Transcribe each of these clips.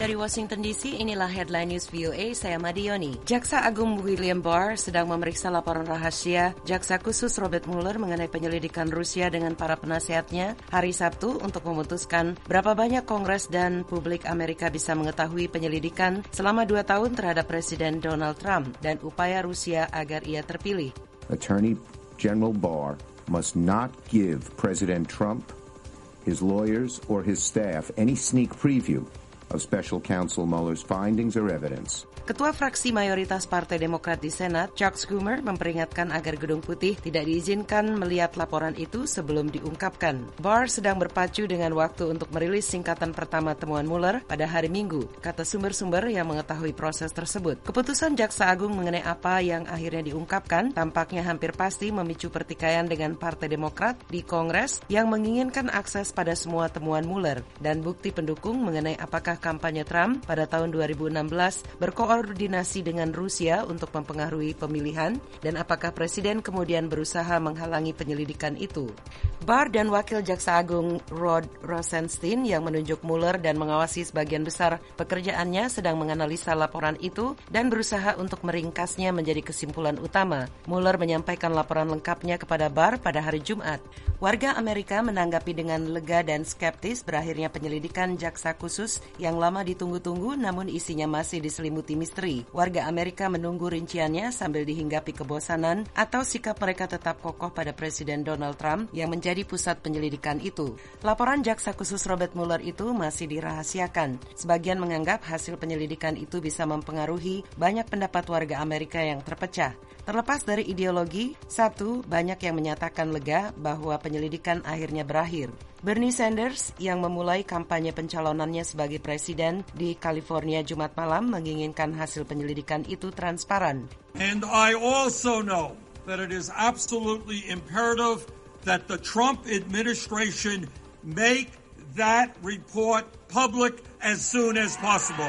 Dari Washington DC, inilah Headline News VOA, saya Madioni. Jaksa Agung William Barr sedang memeriksa laporan rahasia Jaksa Khusus Robert Mueller mengenai penyelidikan Rusia dengan para penasehatnya hari Sabtu untuk memutuskan berapa banyak Kongres dan publik Amerika bisa mengetahui penyelidikan selama 2 tahun terhadap Presiden Donald Trump dan upaya Rusia agar ia terpilih. Attorney General Barr must not give President Trump, his lawyers, or his staff any sneak preview of Special Counsel Mueller's findings or evidence. Ketua fraksi mayoritas Partai Demokrat di Senat, Chuck Schumer, memperingatkan agar Gedung Putih tidak diizinkan melihat laporan itu sebelum diungkapkan. Barr sedang berpacu dengan waktu untuk merilis singkatan pertama temuan Mueller pada hari Minggu, kata sumber-sumber yang mengetahui proses tersebut. Keputusan Jaksa Agung mengenai apa yang akhirnya diungkapkan tampaknya hampir pasti memicu pertikaian dengan Partai Demokrat di Kongres yang menginginkan akses pada semua temuan Mueller dan bukti pendukung mengenai apakah kampanye Trump pada tahun 2016 berkoordinasi dengan Rusia untuk mempengaruhi pemilihan dan apakah Presiden kemudian berusaha menghalangi penyelidikan itu. Barr dan Wakil Jaksa Agung Rod Rosenstein yang menunjuk Mueller dan mengawasi sebagian besar pekerjaannya sedang menganalisa laporan itu dan berusaha untuk meringkasnya menjadi kesimpulan utama. Mueller menyampaikan laporan lengkapnya kepada Barr pada hari Jumat. Warga Amerika menanggapi dengan lega dan skeptis berakhirnya penyelidikan Jaksa Khusus yang lama ditunggu-tunggu namun isinya masih diselimuti misteri. Warga Amerika menunggu rinciannya sambil dihinggapi kebosanan atau sikap mereka tetap kokoh pada Presiden Donald Trump yang menjadi pusat penyelidikan itu. Laporan Jaksa Khusus Robert Mueller itu masih dirahasiakan. Sebagian menganggap hasil penyelidikan itu bisa mempengaruhi banyak pendapat warga Amerika yang terpecah. Terlepas dari ideologi, Sabtu banyak yang menyatakan lega bahwa penyelidikan akhirnya berakhir. Bernie Sanders yang memulai kampanye pencalonannya sebagai presiden di California Jumat malam menginginkan hasil penyelidikan itu transparan. And I also know that it is absolutely imperative that the Trump administration make that report public as soon as possible.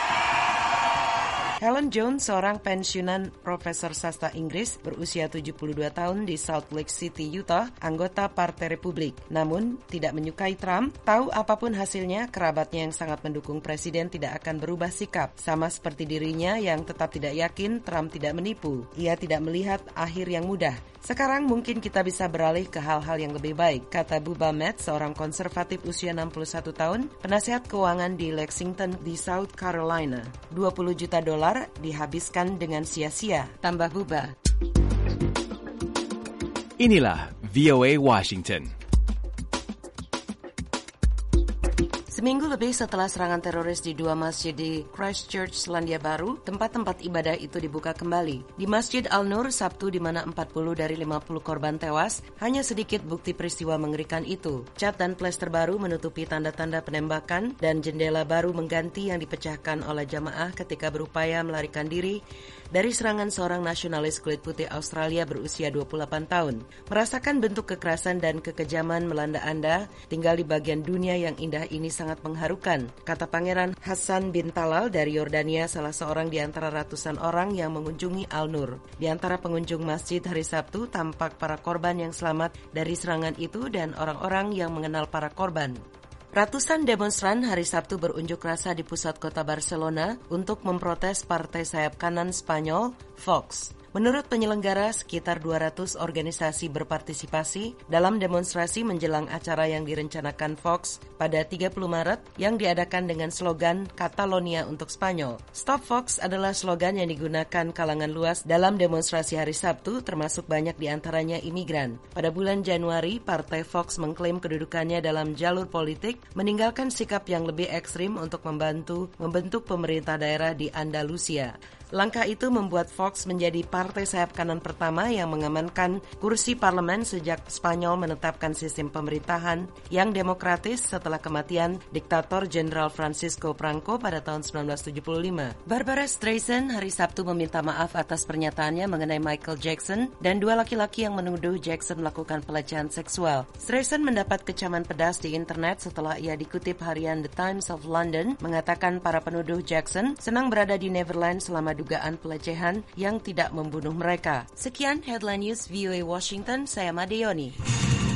Helen Jones, seorang pensiunan profesor sastra Inggris berusia 72 tahun di Salt Lake City, Utah, anggota Partai Republik. Namun, tidak menyukai Trump, tahu apapun hasilnya, kerabatnya yang sangat mendukung presiden tidak akan berubah sikap. Sama seperti dirinya yang tetap tidak yakin Trump tidak menipu. Ia tidak melihat akhir yang mudah. Sekarang mungkin kita bisa beralih ke hal-hal yang lebih baik, kata Bubba Matt, seorang konservatif usia 61 tahun, penasihat keuangan di Lexington di South Carolina. $20 juta dihabiskan dengan sia-sia, tambah Bubba. Inilah VOA Washington. Seminggu lebih setelah serangan teroris di 2 masjid di Christchurch, Selandia Baru, tempat-tempat ibadah itu dibuka kembali. Di Masjid Al-Nur, Sabtu di mana 40 dari 50 korban tewas, hanya sedikit bukti peristiwa mengerikan itu. Cat dan plester baru menutupi tanda-tanda penembakan dan jendela baru mengganti yang dipecahkan oleh jamaah ketika berupaya melarikan diri dari serangan seorang nasionalis kulit putih Australia berusia 28 tahun. Merasakan bentuk kekerasan dan kekejaman melanda Anda, tinggal di bagian dunia yang indah ini sangat mengharukan, kata Pangeran Hassan bin Talal dari Yordania, salah seorang di antara ratusan orang yang mengunjungi Al-Nur. Di antara pengunjung masjid hari Sabtu tampak para korban yang selamat dari serangan itu dan orang-orang yang mengenal para korban. Ratusan demonstran hari Sabtu berunjuk rasa di pusat kota Barcelona untuk memprotes partai sayap kanan Spanyol, Vox. Menurut penyelenggara, sekitar 200 organisasi berpartisipasi dalam demonstrasi menjelang acara yang direncanakan Vox pada 30 Maret yang diadakan dengan slogan Catalonia untuk Spanyol. Stop Vox adalah slogan yang digunakan kalangan luas dalam demonstrasi hari Sabtu, termasuk banyak di antaranya imigran. Pada bulan Januari, Partai Vox mengklaim kedudukannya dalam jalur politik, meninggalkan sikap yang lebih ekstrim untuk membentuk pemerintah daerah di Andalusia. Langkah itu membuat Vox menjadi partai sayap kanan pertama yang mengamankan kursi parlemen sejak Spanyol menetapkan sistem pemerintahan yang demokratis setelah kematian diktator Jenderal Francisco Franco pada tahun 1975. Barbara Streisand hari Sabtu meminta maaf atas pernyataannya mengenai Michael Jackson dan 2 laki-laki yang menuduh Jackson melakukan pelecehan seksual. Streisand mendapat kecaman pedas di internet setelah ia dikutip harian The Times of London mengatakan para penuduh Jackson senang berada di Neverland selama dugaan pelecehan yang tidak membunuh mereka. Sekian Headline News VOA Washington, saya Madioni.